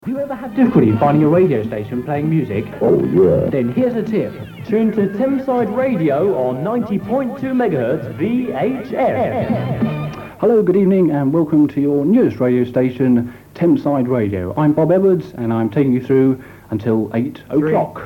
You ever had difficulty finding a radio station playing music? Oh, yeah. Then here's a tip. Tune to Thameside Radio on 90.2 MHz VHF. Hello, good evening, and welcome to your newest radio station, Thameside Radio. I'm Bob Edwards, and I'm taking you through until 8 o'clock.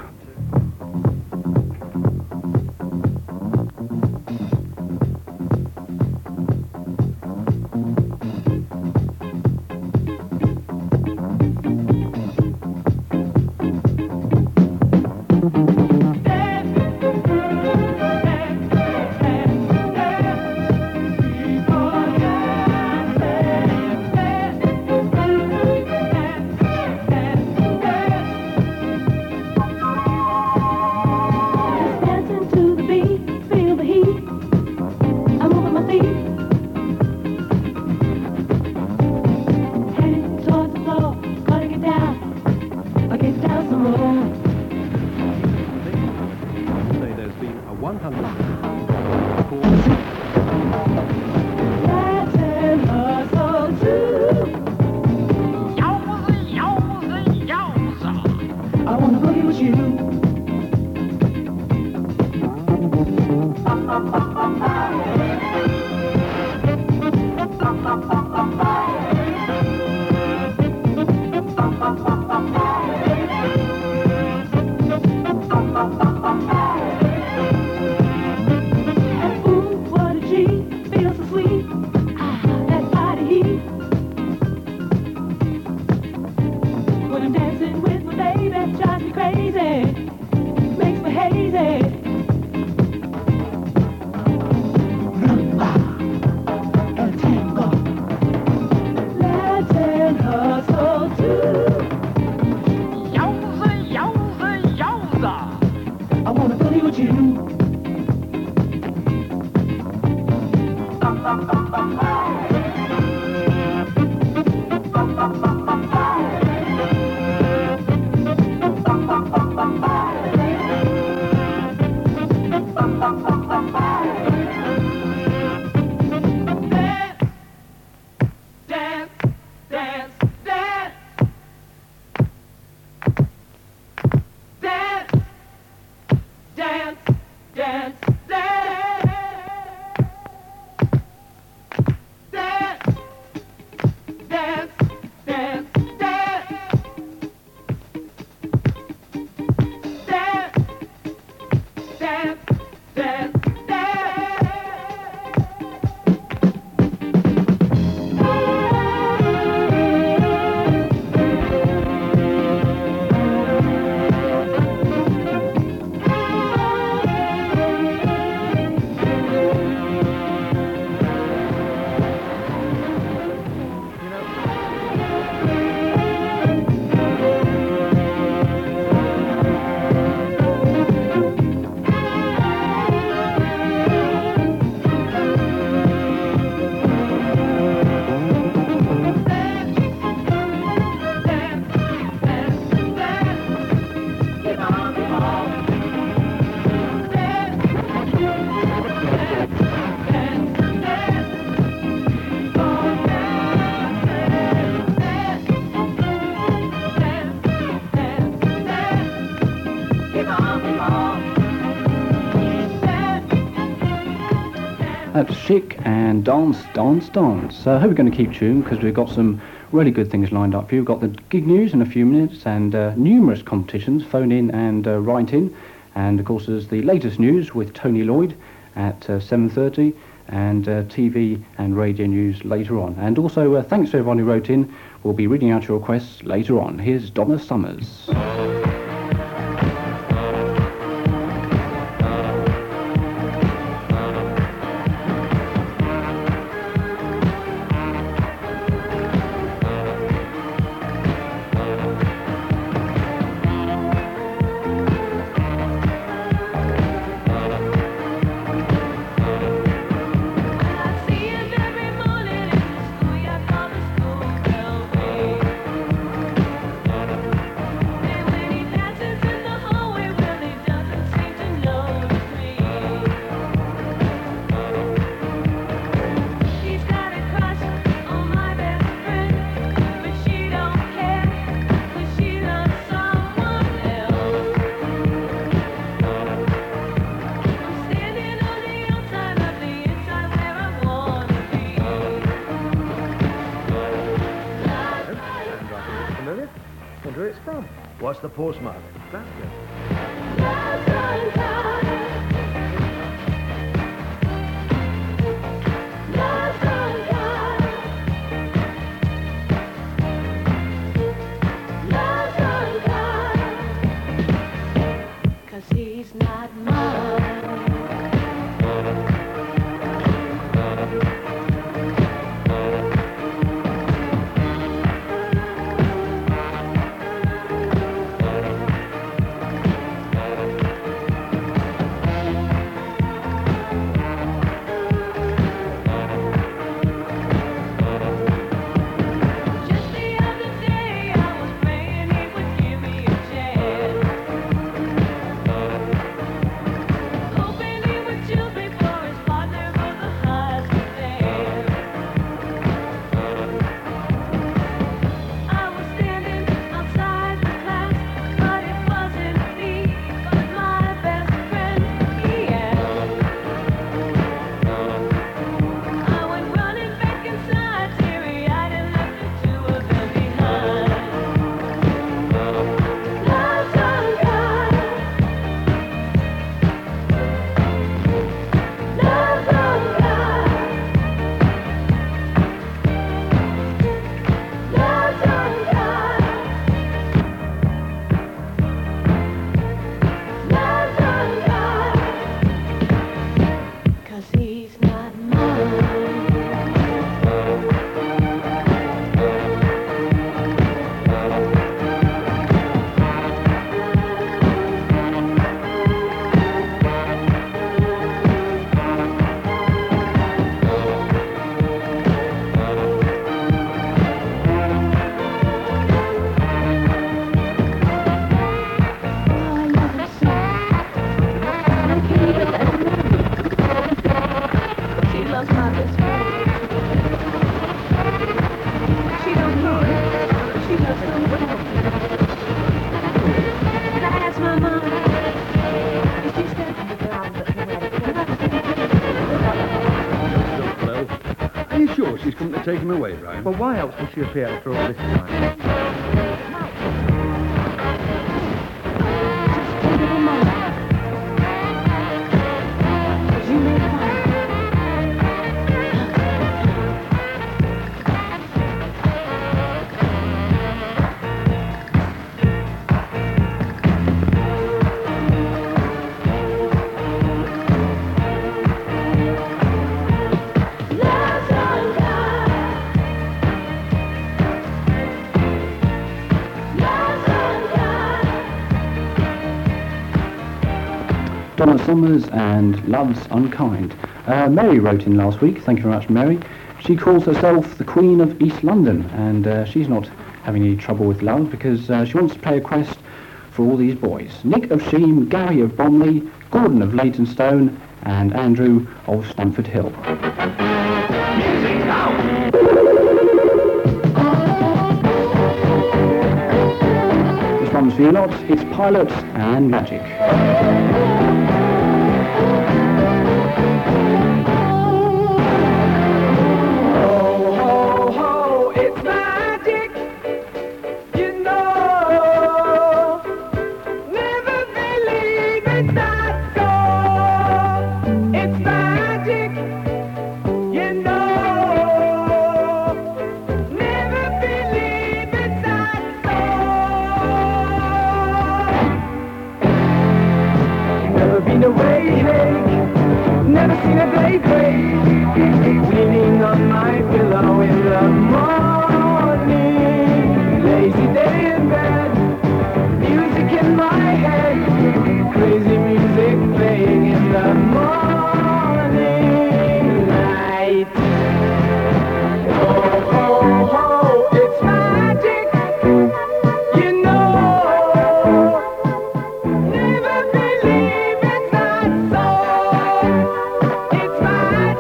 That's Chic and Dance, Dance, Dance. I hope you're going to keep tuned because we've got some really good things lined up for you. We've got the gig news in a few minutes and numerous competitions. Phone in and write in. And of course there's the latest news with Tony Lloyd at 7:30 and TV and radio news later on. And also thanks to everyone who wrote in. We'll be reading out your requests later on. Here's Donna Summers. When familiar. Wonder who it's from. What's the postmark? Glasgow. He's not mine. Just the other day I was praying he would give me a chance. Hoping he would choose me for his partner for the highs and dance. I was standing outside the class, but it wasn't me, but my best friend, he asked. I went running back inside, teary-eyed, and left the two of them behind. Love's unkind. Love's unkind. Love's unkind. Love's unkind. 'Cause he's not mine. She loves my best friend. She don't know it. She loves him well. And I asked my mom if she said Well, are you sure she's come to take him away, Brian? Well, why else would she appear after all this time? think of a moment. 'Cause you may find love's unkind. Love's unkind. Donna Summers and Love's Unkind. Mary wrote in last week. Thank you very much, Mary. She calls herself the Queen of East London, and she's not having any trouble with love because she wants to play a quest for all these boys. Nick of Sheem, Gary of Bromley, Gordon of Leytonstone, and Andrew of Stamford Hill. This one's for you lot. It's Pilots and Magic. It's magic, you know. Never believe it's not so. It's magic, you know. Never believe it's not so. Never been away, hey. Never seen a day break. Leaning on my pillow in the morning. Lazy day in bed. Music in my head. Crazy music playing in the morning light. Oh, oh, oh, it's magic. You know. Never believe it's not so. It's magic.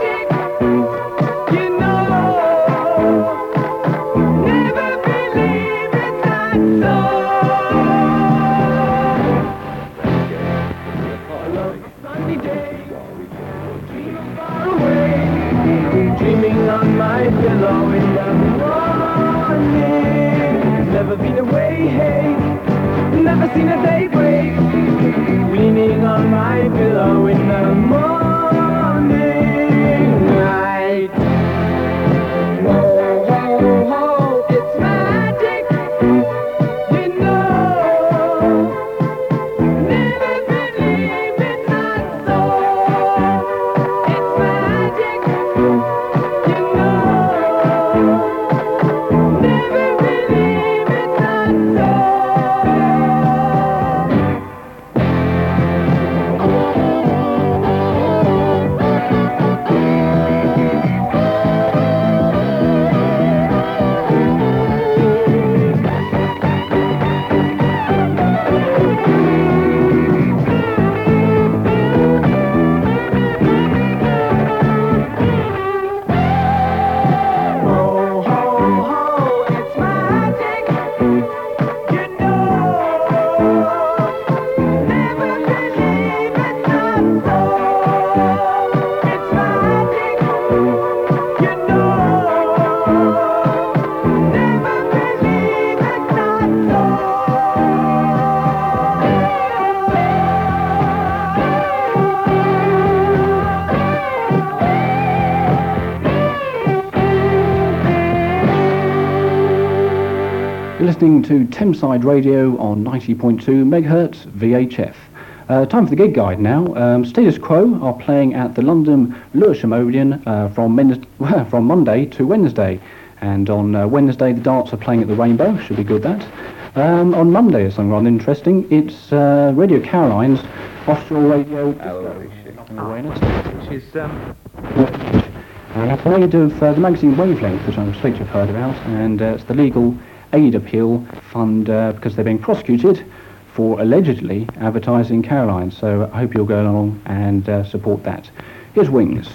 listening to Thameside Radio on 90.2 megahertz VHF. Time for the gig guide now. Status Quo are playing at the London Lewisham Odeon from Monday to Wednesday. And on Wednesday, the Darts are playing at the Rainbow. Should be good, that. On Monday, something rather interesting. It's Radio Caroline's Offshore Radio Awareness. Which is, And it's made of the magazine Wavelength, which I'm sure you've heard about, and it's the legal aid appeal fund because they're being prosecuted for allegedly advertising Caroline. So I hope you'll go along and support that. Here's Wings.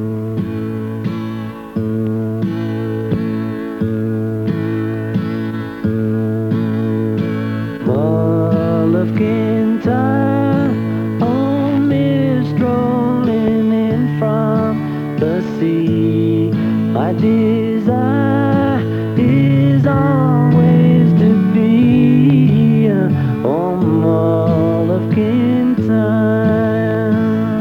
Ball of guitar, only strolling in from the sea. My desire is always to be on Ball of guitar.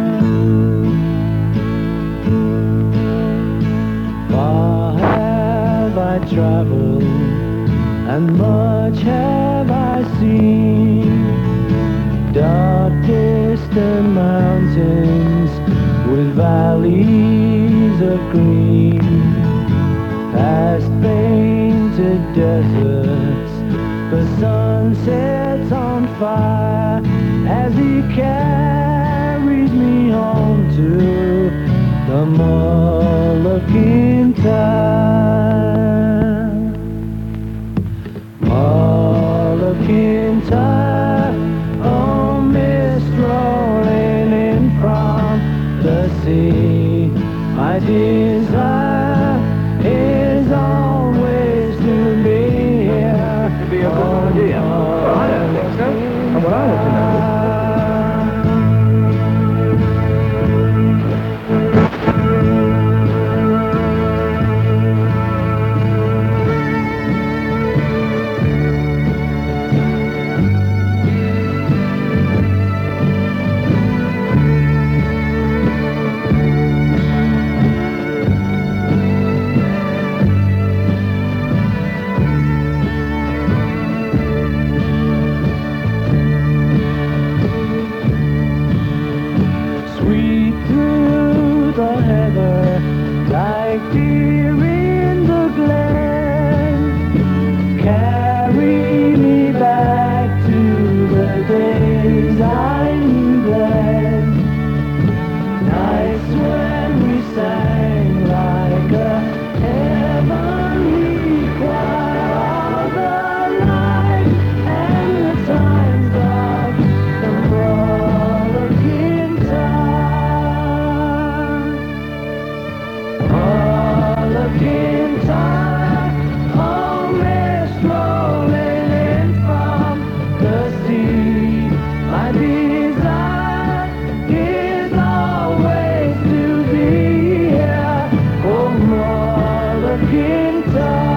Far have I traveled, and much have I seen. Dark distant mountains with valleys of green, past painted deserts, the sun sets on fire as he carries me home to the Mull of Kintyre. Mull of Kintyre, oh, mist rolling in from the sea. My desire is always to be here. It'd be a good idea. Well, I don't think so. And what I want to know. Sweep through the heather like deer in the glen. Carry me back to the days I knew then. Nights when we sang like a heavenly choir of the night, and the times of the Mull of Kintyre. Mull of Kintyre, oh, mist rolling in from the sea. My desire is always to be here, oh, Mull of Kintyre.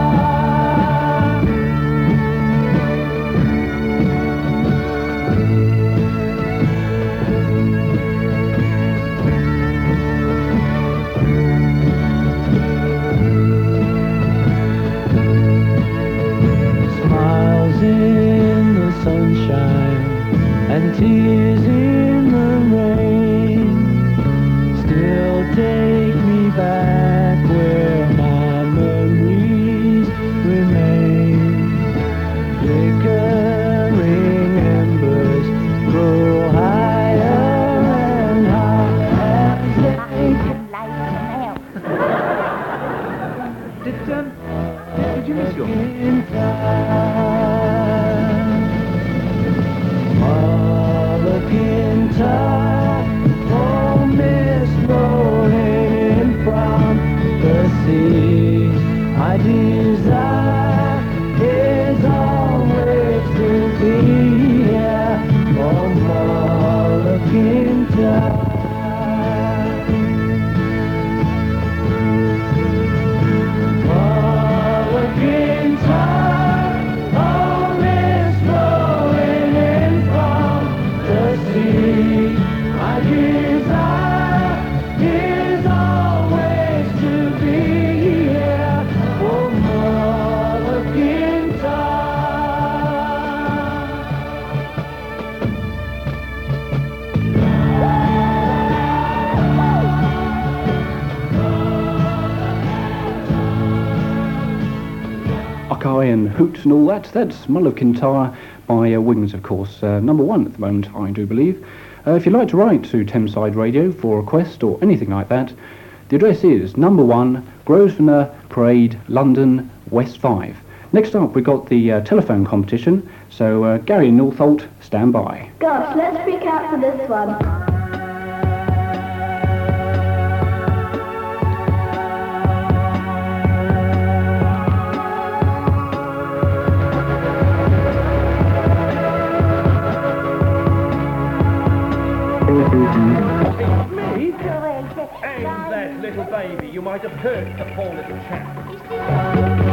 Smiles in the sunshine and tears in the rain still take me back where my memories remain. Flickering embers grow higher and higher as they Did you miss your... Mull of Cry and Hoot and all that. That's My Love Kintyre by Wings, of course. Number 1 at the moment, I do believe. If you'd like to write to Thameside Radio for a request or anything like that, the address is number 1, Grosvenor Parade, London, West 5. Next up, we've got the telephone competition, so Gary and Northolt, stand by. Gosh, let's freak out for this one. Me? Ain't that little baby? You might have hurt the poor little chap.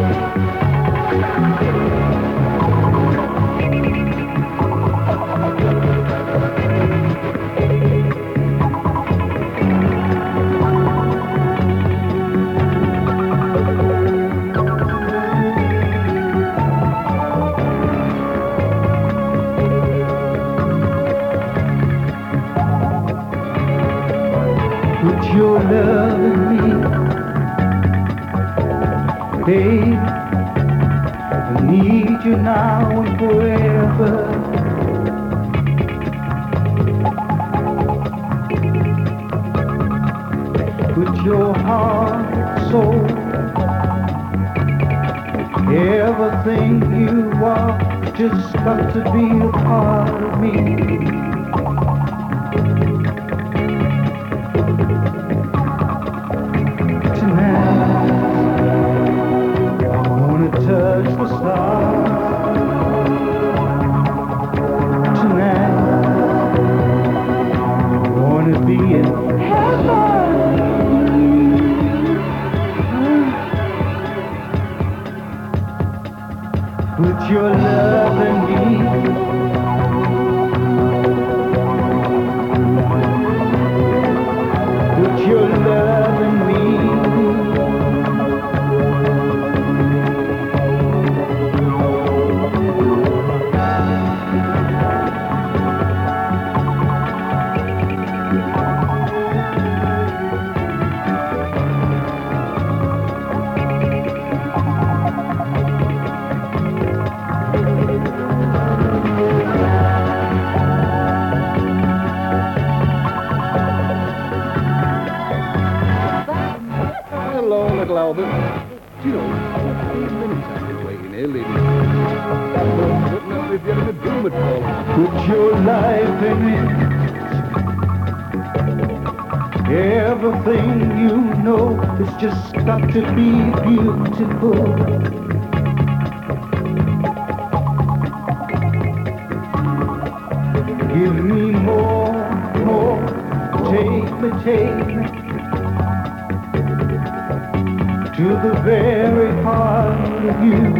Put your love in me, babe. I need you now and forever. Put your heart, soul, everything you are, just got to be a part of me. Touch the stars tonight. I wanna be in heaven. Put your love in me. Put your love in me. Albert. Do you know, 15 minutes I've been waiting here, lady. But now if you're in a doom at all. Put your life in it. Everything you know has just got to be beautiful. Give me more, take me to the very heart of you.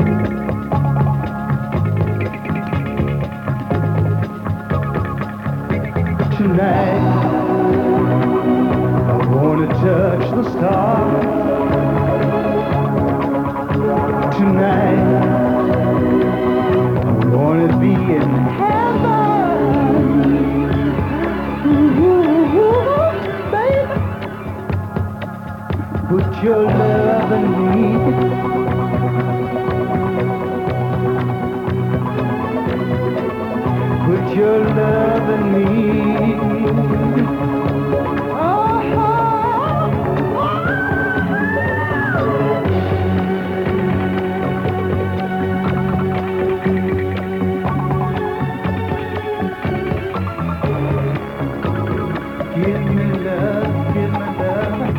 Tonight, I wanna touch the stars. Tonight, I wanna be in heaven. Baby, put your love in me. Put your love in me. Give me love, give me love.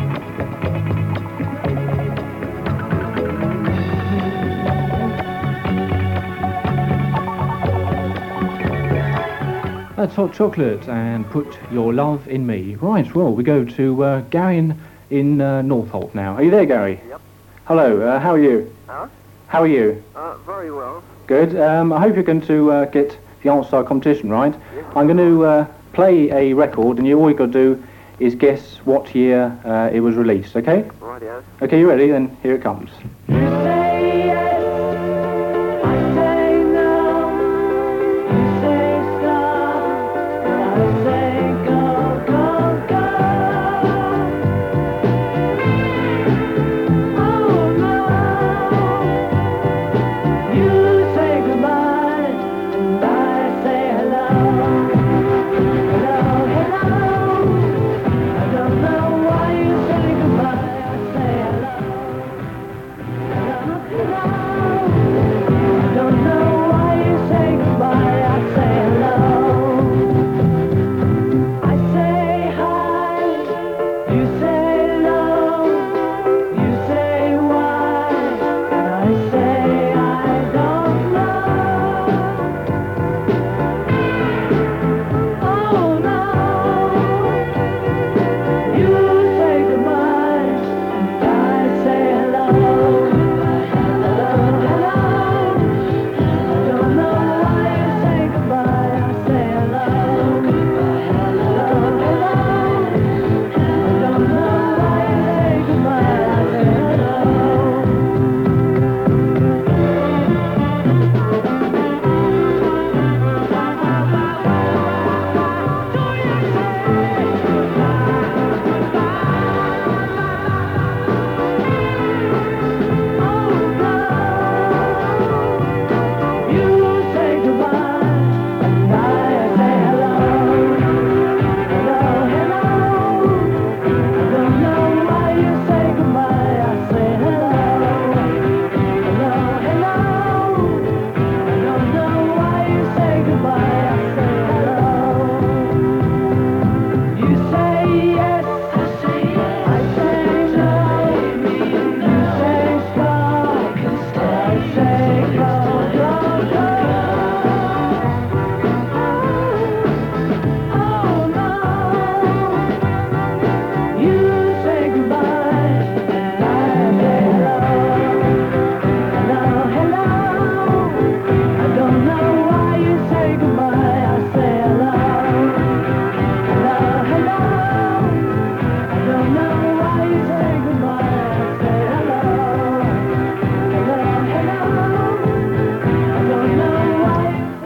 That's Hot Chocolate and Put Your Love in Me. Right, well, we go to Gary in Northolt now. Are you there, Gary? Yep. Hello, how are you? Huh? How are you? Very well. Good. I hope you're going to get the answer to our competition, right? Yes. I'm going to play a record, and all you've got to do is guess what year it was released, okay? Right, yes. Okay, you ready? Then here it comes. You say yes, I say no. You say stop, but I say go, go, go. Oh no,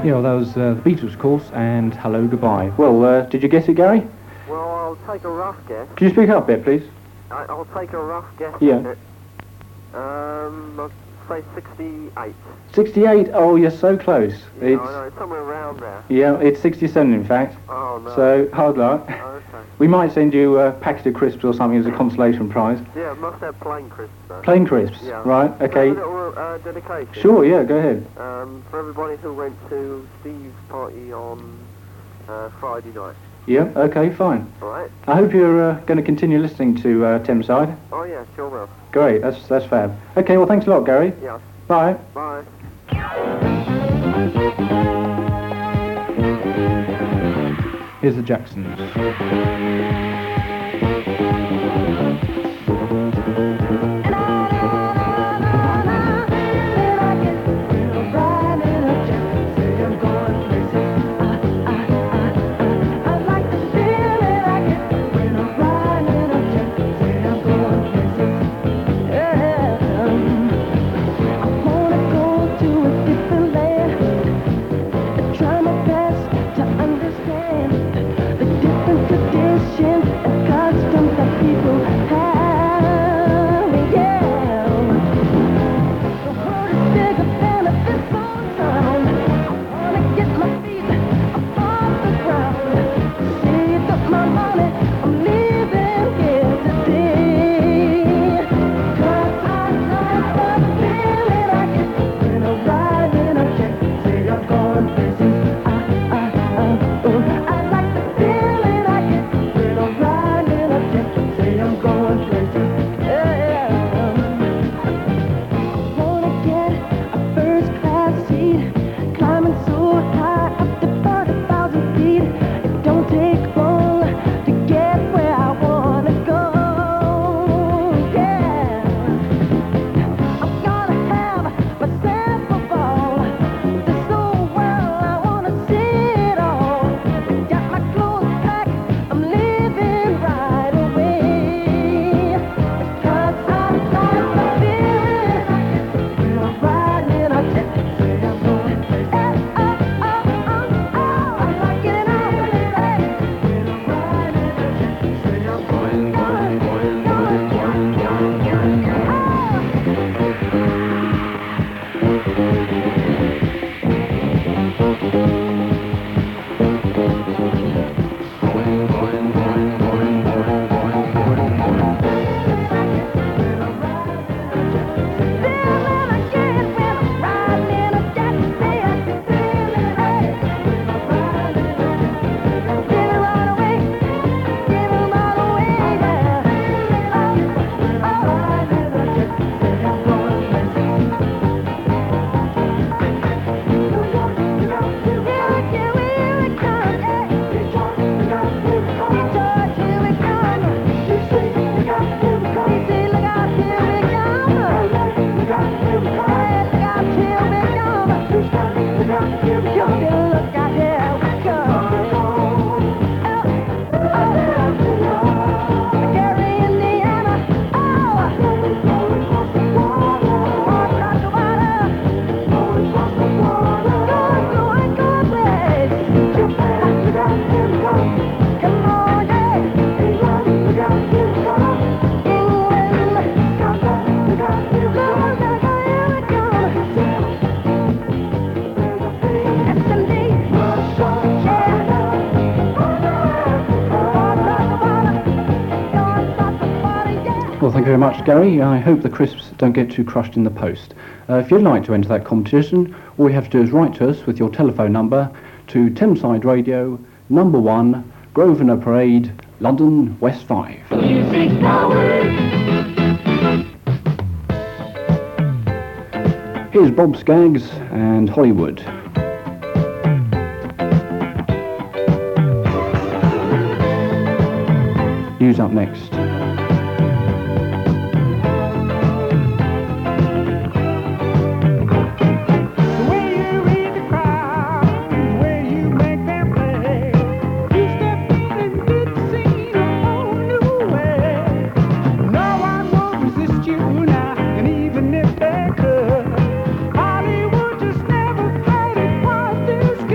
Yeah, well, that was the Beatles, of course, and Hello Goodbye. Well, did you guess it, Gary? Well, I'll take a rough guess. Could you speak up a bit, please? I'll take a rough guess Yeah. at it. I'll say 68. 68? Oh, you're so close. Yeah, I know, it's somewhere around there. Yeah, it's 67 in fact. Oh, no. So, hard luck. Okay. We might send you a packet of crisps or something as a consolation prize. Yeah, it must have plain crisps, though. Plain crisps? Yeah. Right, okay. A little dedication. Sure, yeah, go ahead. For everybody who went to Steve's party on Friday night. Yeah, okay, fine. All right? I hope you're going to continue listening to Thameside. Oh, yeah, sure will. Great, that's fab. Okay, well, thanks a lot, Gary. Yeah. Bye. Bye. Here's the Jacksons. Try my best to understand the different traditions and customs that people have. Yeah, the world is bigger than a physical town. I wanna get my feet above the ground. Saved up my money, I'm living here today. 'Cause I like the feeling I get when I ride in a jet. Say I'm going crazy. I like the feeling I get when I'm riding a jet. Say I'm going crazy. Yeah. I wanna get a first class seat, climbing so high up to 40,000 feet. It don't take long to get where I wanna go. Yeah. I'm gonna have myself a ball. This whole world, I wanna see it all. Got my clothes packed, I'm leaving right away. Because I like the feeling when I'm riding a jet. Say I'm going crazy. I like getting out when I'm riding a jet. Say I'm going Well, thank you very much, Gary. I hope the crisps don't get too crushed in the post. If you'd like to enter that competition, all you have to do is write to us with your telephone number to Thameside Radio, number 1, Grosvenor Parade, London, West 5. Here's Bob Skaggs and Hollywood. News up next. Hollywood just never played it quite this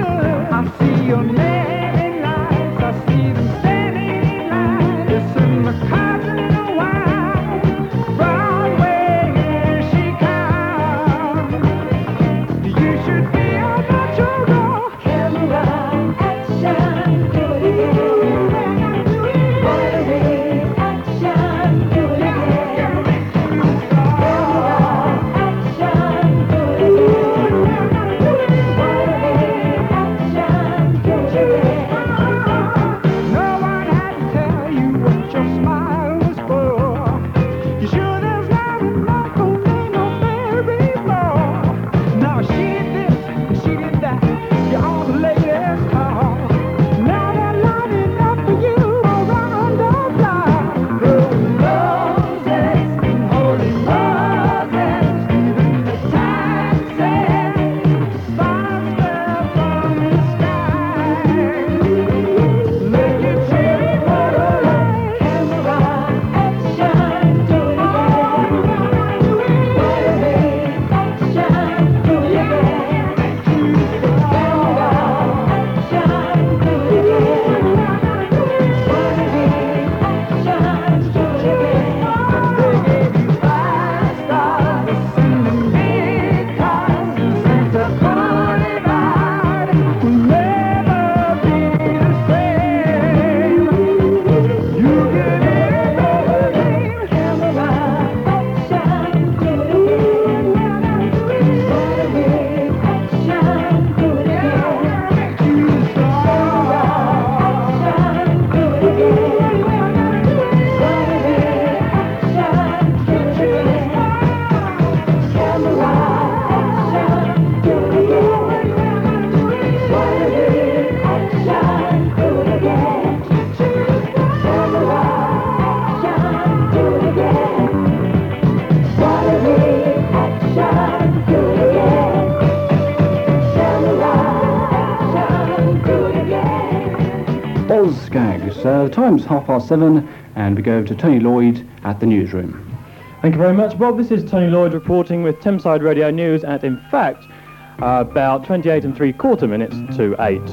Oz Skaggs. The time's 7:30, and we go over to Tony Lloyd at the newsroom. Thank you very much, Bob. This is Tony Lloyd reporting with Thameside Radio News at, in fact, about 28 3/4 minutes to 8.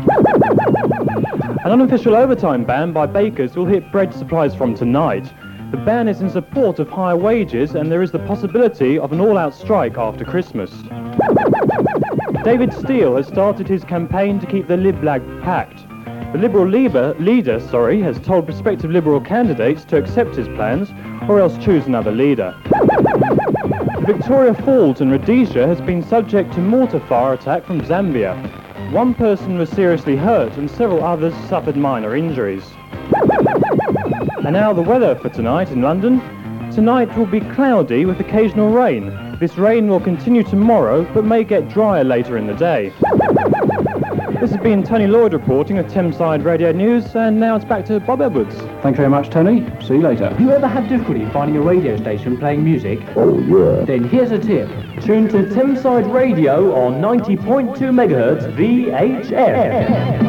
An unofficial overtime ban by bakers will hit bread supplies from tonight. The ban is in support of higher wages, and there is the possibility of an all-out strike after Christmas. David Steele has started his campaign to keep the Lib Lag packed. The Liberal leader has told prospective Liberal candidates to accept his plans or else choose another leader. The Victoria Falls in Rhodesia has been subject to mortar fire attack from Zambia. One person was seriously hurt and several others suffered minor injuries. And now the weather for tonight in London. Tonight will be cloudy with occasional rain. This rain will continue tomorrow but may get drier later in the day. This has been Tony Lloyd reporting at Thameside Radio News, and now it's back to Bob Edwards. Thank you very much, Tony. See you later. Have you ever had difficulty finding a radio station playing music? Oh, yeah. Then here's a tip. Tune to Thameside Radio on 90.2 MHz VHF.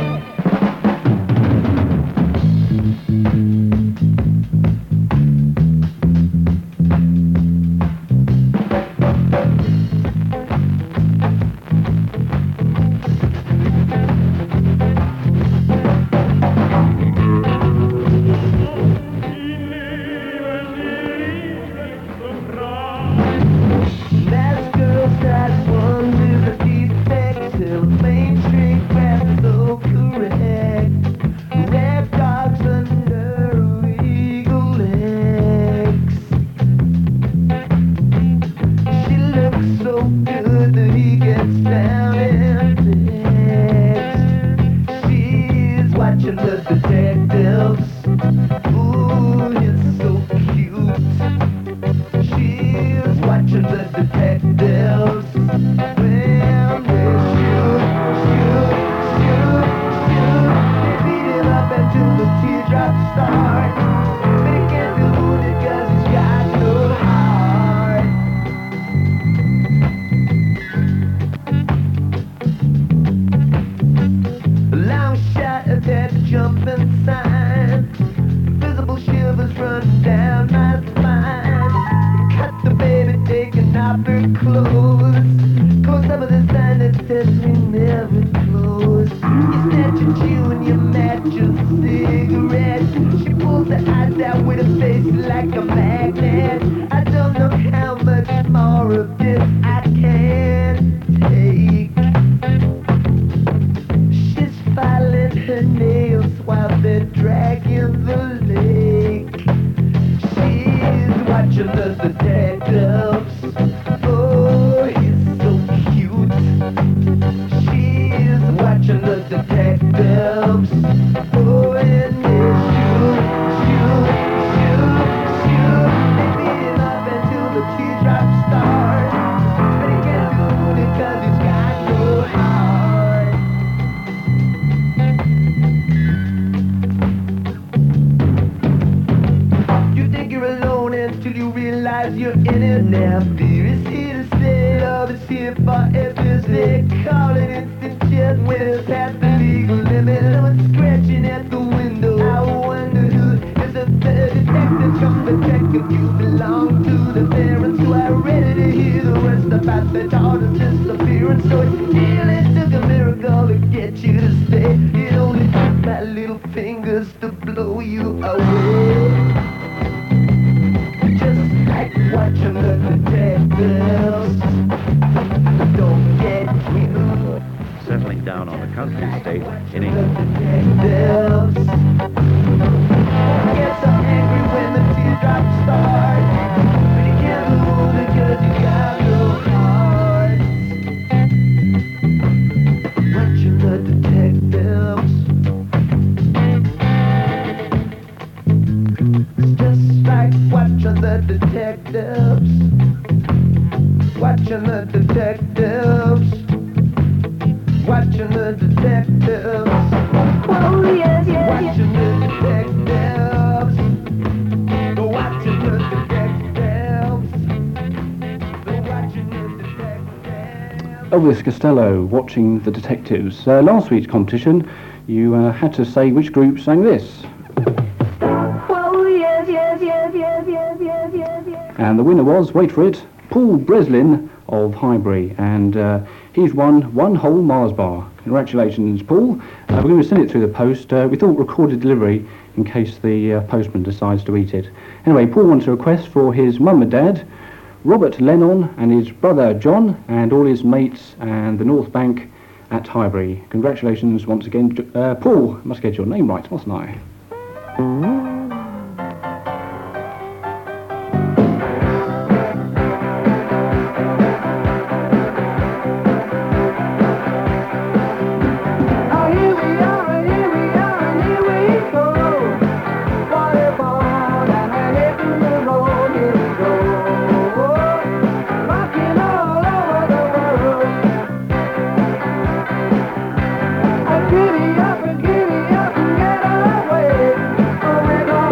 Settling down on a country estate in England. Get so angry when the teardrops start, but you can't move because you got no heart. Watching the detectives, it's just like watching the detectives, watching the detectives. Watching the detectives. Oh, yes, yes, watching the detectives. Watching the detectives. Watching the detectives. Elvis Costello, Watching the Detectives. Last week's competition, you had to say which group sang this. Oh, yes, yes, yes, yes, yes, yes, yes, yes. And the winner was, wait for it, Paul Breslin of Highbury, and he's won one whole Mars bar. Congratulations, Paul. We're going to send it through the post. We thought recorded delivery in case the postman decides to eat it. Anyway, Paul wants a request for his mum and dad, Robert Lennon and his brother John, and all his mates and the North Bank at Highbury. Congratulations once again, Paul. Must get your name right, mustn't I? Giddy up and get away.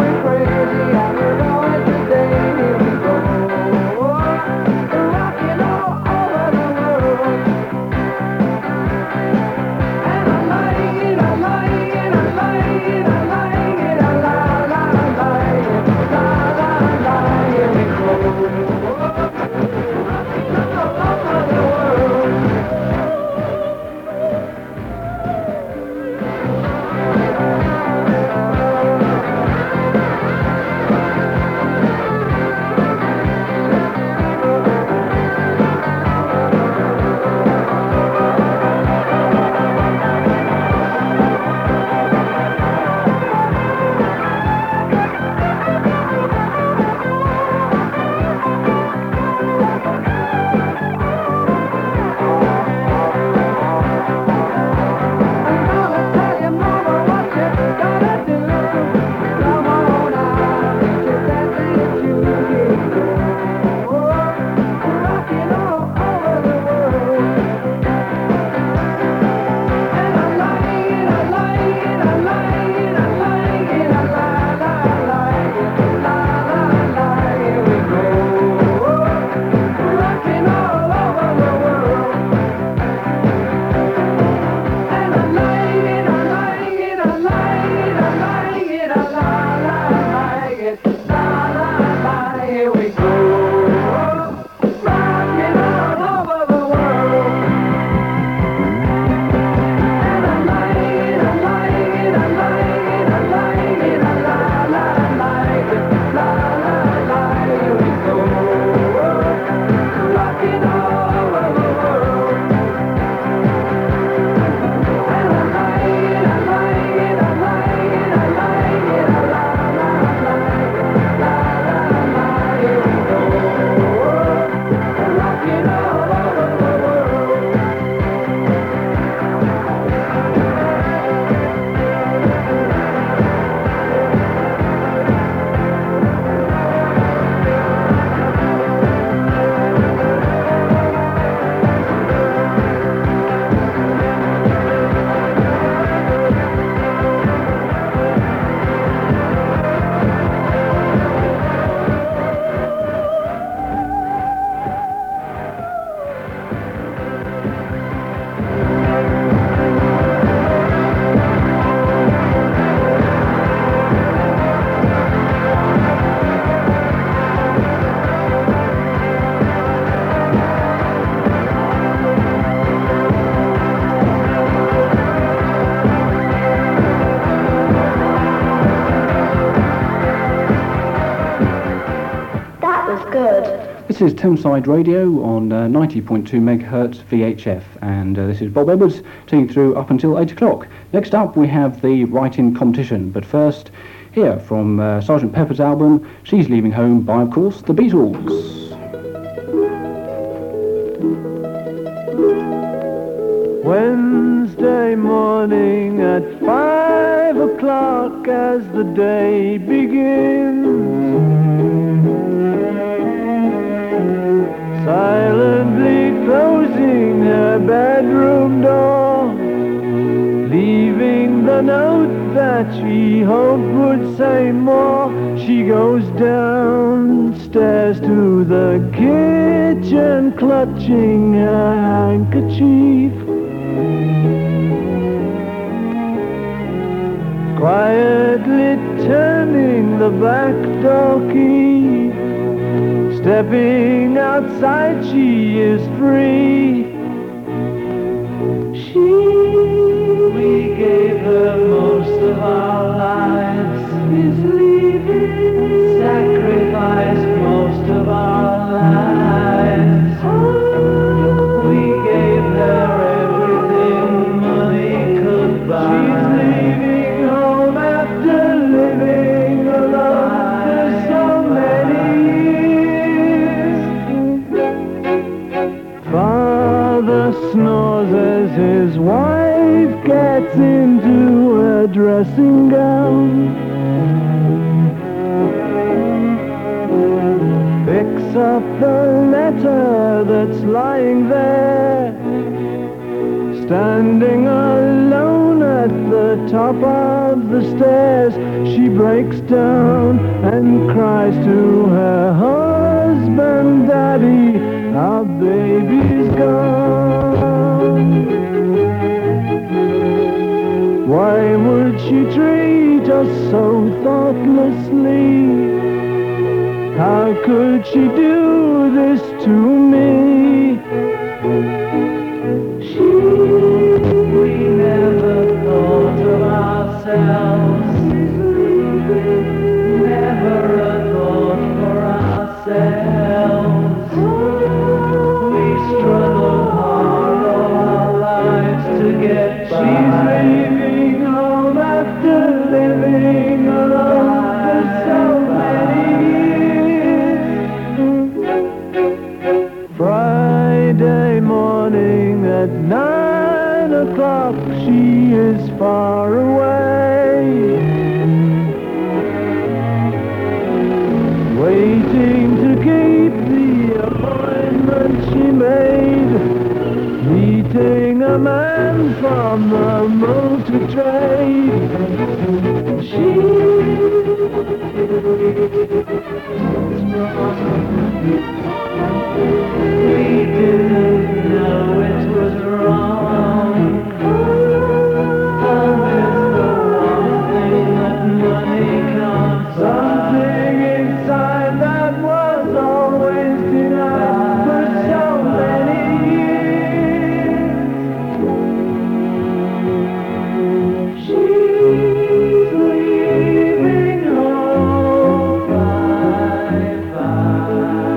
This is Thameside Radio on 90.2 megahertz VHF, and this is Bob Edwards taking you through up until 8 o'clock. Next up we have the write-in competition, but first, here from Sgt. Pepper's album, She's Leaving Home by, of course, the Beatles. Wednesday morning at 5 o'clock as the day begins, silently closing her bedroom door, leaving the note that she hoped would say more. She goes downstairs to the kitchen, clutching her handkerchief. quietly turning the back door key. Stepping outside, she is free. We gave her most of our lives. Is leaving. Sacrificed most of our lives. We gave her everything money could buy. She's leaving home after living alone for so many years. Father snores as his wife gets into her dressing gown. Picks up the letter that's lying there. Standing alone at the top of the stairs, she breaks down and cries to her husband, Daddy, our baby's gone. Why would she treat us so thoughtlessly? How could she do this to me? We never thought of ourselves. Never a thought for ourselves. We struggled hard all our lives to get by. She's leaving home after living alone for so many years. Friday morning at 9 o'clock, she is far away, waiting to keep the appointment she made, meeting a man from the motor trade. We didn't know it was wrong. Love is the one thing that money can't buy. Something inside that was always denied for so many years. She's leaving home. Bye-bye.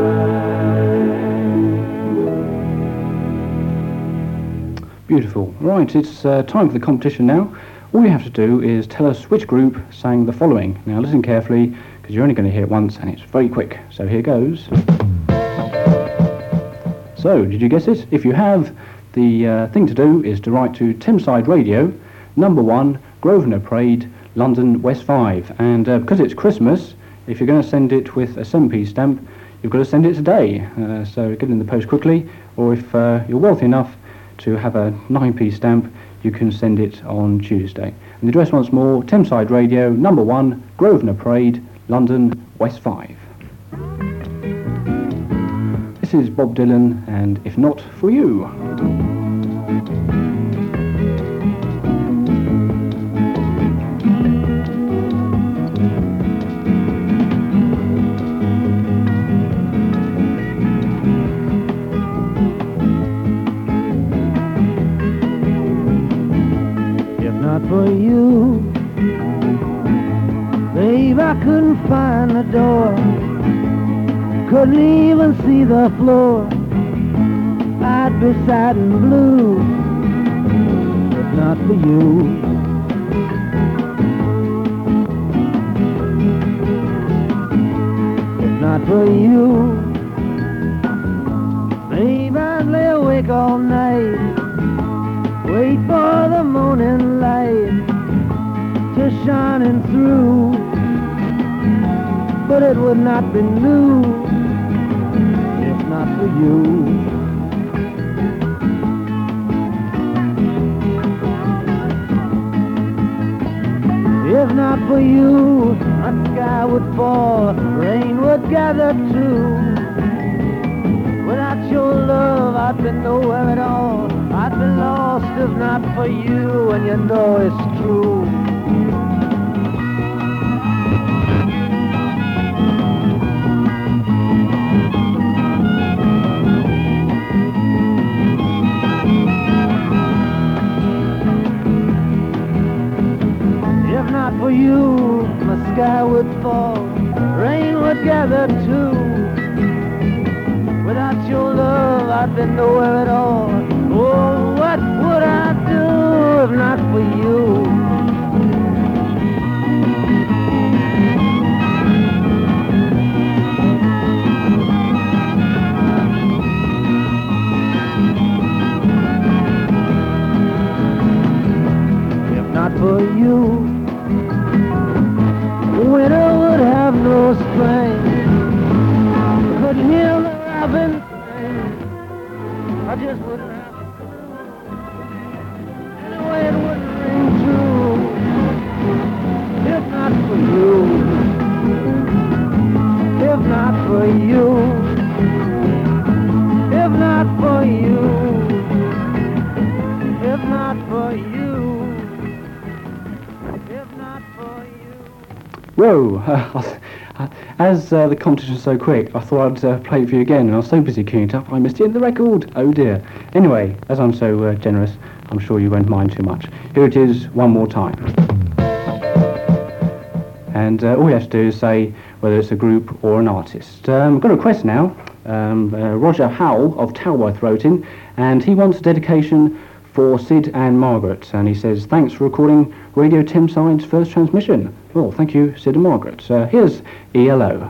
Beautiful. Right, it's time for the competition now. All you have to do is tell us which group sang the following. Now listen carefully, because you're only going to hear it once and it's very quick. So here goes. So, did you guess it? If you have, the thing to do is to write to Thameside Radio, number 1, Grosvenor Parade, London, West 5. And because it's Christmas, if you're going to send it with a 7p stamp, you've got to send it today. So get it in the post quickly, or if you're wealthy enough to have a 9p stamp, you can send it on Tuesday. And the address once more, Thameside Radio, number 1, Grosvenor Parade, London, West 5. This is Bob Dylan, and If Not For You. For you, babe, I couldn't find the door, couldn't even see the floor. I'd be sad and blue if not for you. If not for you, babe, I'd lay awake all night, wait for the morning light to shining through, but it would not be new if not for you. If not for you, a sky would fall, rain would gather too. Without your love, I'd be nowhere at all. I'd be lost if not for you, and you know it's true. not for you, my sky would fall, rain would gather too. Without your love, I'd be nowhere at all. Oh, what would I do if not for you? Not for you, winter would have no strength, couldn't hear the robin sing. I just wouldn't have a clue. Anyway, it wouldn't ring true if not for you. If not for you. If not for you. If not for you. Whoa! As the competition's so quick, I thought I'd play it for you again, and I was so busy queuing it up, I missed it in the record. Oh dear. Anyway, as I'm so generous, I'm sure you won't mind too much. Here it is, one more time. And all you have to do is say whether it's a group or an artist. I've got a request now. Roger Howell of Talworth wrote in, and he wants a dedication for Sid and Margaret, and he says, thanks for recording Radio Thameside's first transmission. Well, thank you, Sid and Margaret. Here's ELO.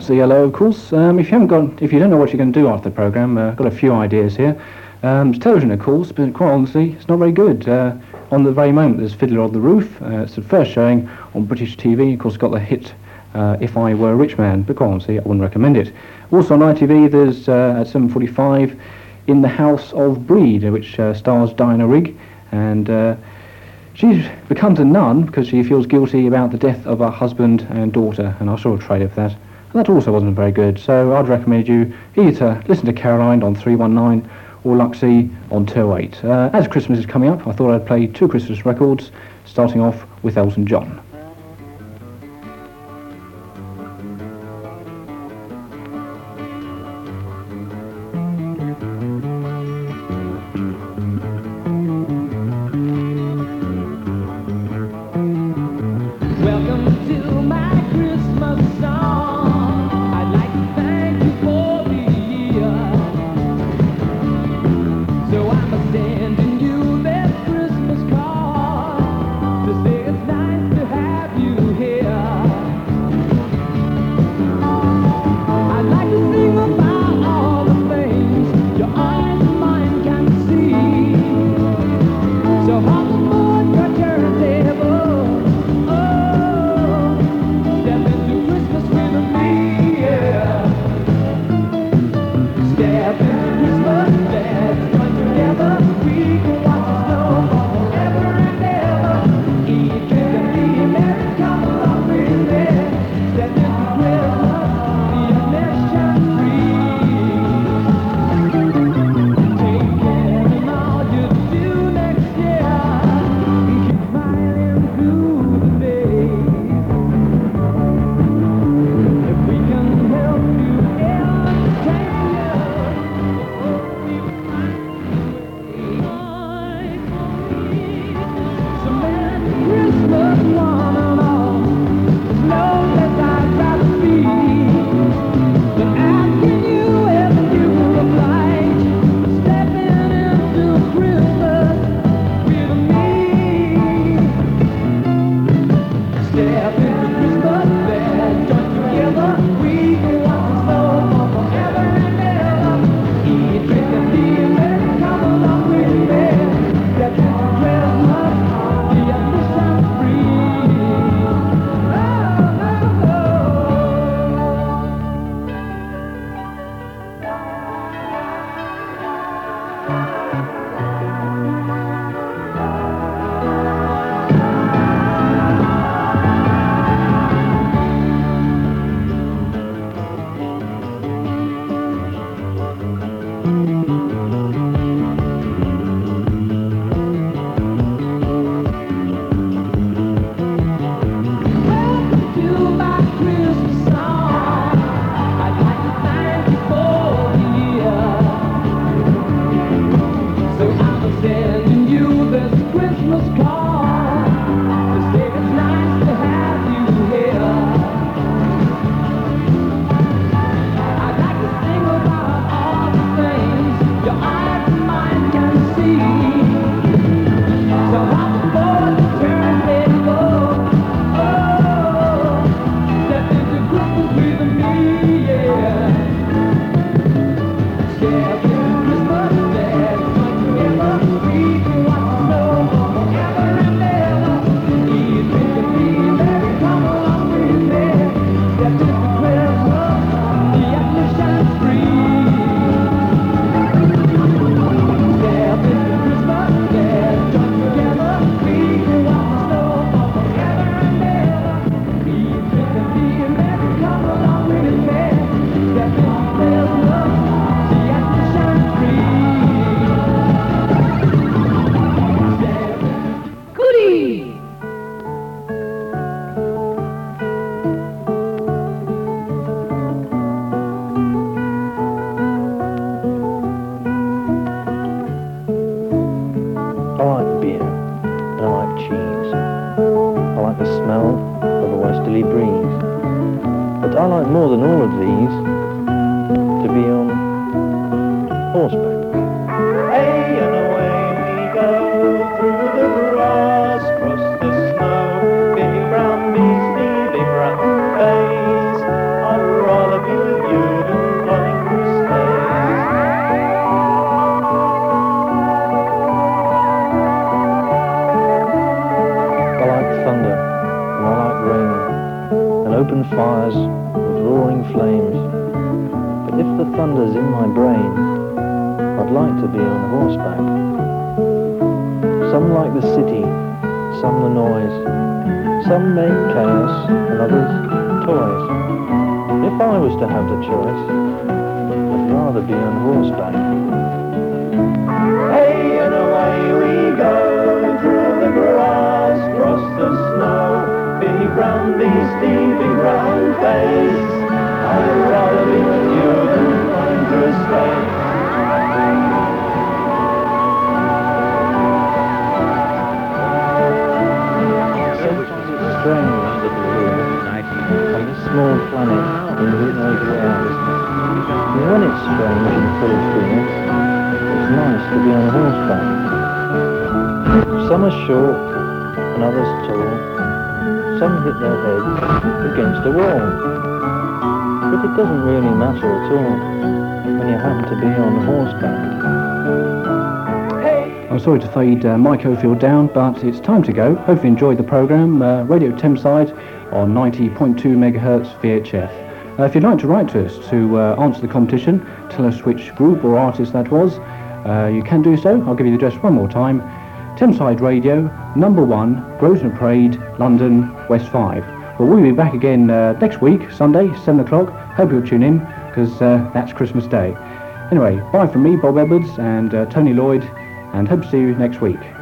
That's the yellow, of course. If you don't know what you're going to do after the programme, I've got a few ideas here. It's television, of course, but quite honestly, it's not very good. On the very moment, there's Fiddler on the Roof. It's the first showing on British TV. Of course, got the hit If I Were a Rich Man, but quite honestly, I wouldn't recommend it. Also on ITV, there's at 7:45, In the House of Breed, which stars Diana Rigg, and she becomes a nun because she feels guilty about the death of her husband and daughter, and I saw a trailer for that. And that also wasn't very good, so I'd recommend you either to listen to Caroline on 319 or Luxie on 208. As Christmas is coming up, I thought I'd play two Christmas records, starting off with Elton John. open fires with roaring flames. But if the thunder's in my brain, I'd like to be on horseback. Some like the city, some the noise. Some make chaos and others toys. If I was to have the choice, I'd rather be on horseback. Hey, and away we go through the grass, across the snow, big brown beastie, big brown face. I'd rather be with you than run through space. Strange to be here on this small planet in who knows where. And when it's strange and full of fear, it's nice to be on horseback. Some are short and others tall. Some hit their heads against a wall. But it doesn't really matter at all when you happen to be on horseback. I'm sorry to fade Mike Ofield down, but it's time to go. Hope you enjoyed the programme. Radio Thameside on 90.2 megahertz VHF. If you'd like to write to us to answer the competition, tell us which group or artist that was, you can do so. I'll give you the address one more time. Thameside Radio, number 1, Grosvenor Parade, London, West 5. Well, we'll be back again next week, Sunday, 7 o'clock. Hope you'll tune in, because that's Christmas Day. Anyway, bye from me, Bob Edwards, and Tony Lloyd, and hope to see you next week.